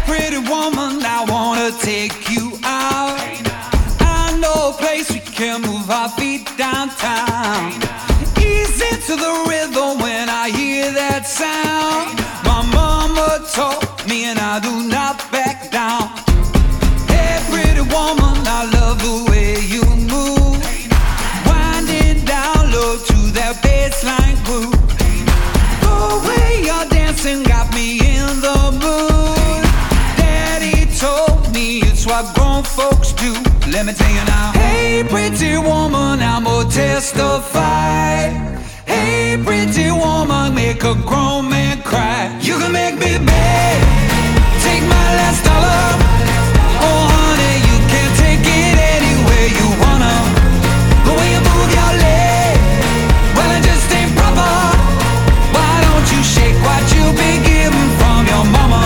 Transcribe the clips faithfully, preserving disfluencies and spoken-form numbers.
pretty woman, I wanna take you out. I know a place we can move our feet downtown. Easy to the rhythm when I hear that sound. My mama told me and I do not back down. Hey pretty woman, I love the way you move. Winding down low to that bassline groove. The way you're dancing got me in the mood. Daddy told me it's what grown folks do. Let me tell you now. Hey pretty woman, I'm gonna testify. Hey pretty woman, make a grown man cry. You can make me beg, take my last dollar. Oh honey, you can take it anywhere you wanna. The way you move your leg, well it just ain't proper. Why don't you shake what you've been given from your mama?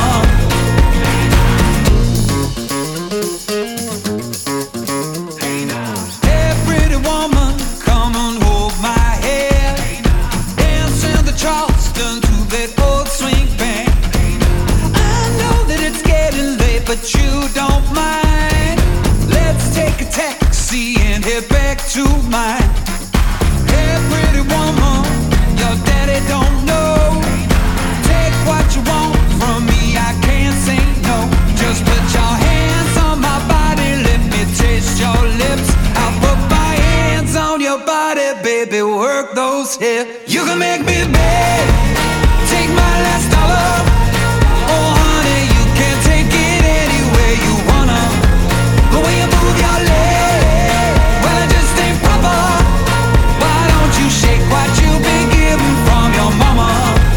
Hey pretty woman, come and hold my hand. Dance in the Charleston to that old swing band. I know that it's getting late, but you don't mind. Let's take a taxi and head back to mine. Hey pretty woman, your daddy don't know. Take what you want from me, I can't say no. Just put your hands on my body, let me taste your lips. I'll put my hands on your body, baby, work those hips. You can make me beg, take my last dollar. Oh honey, you can take it anywhere you wanna. The way you move your leg, well it just ain't proper. Why don't you shake what you've been given from your mama?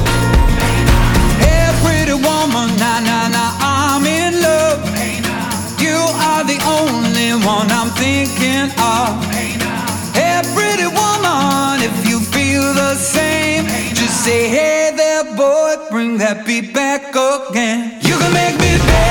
Hey pretty woman, nah nah nah, I'm in love. You are the only one I'm thinking of. Hey pretty woman, if you feel the same, just say hey there boy, bring that beat back again. You can make me beg,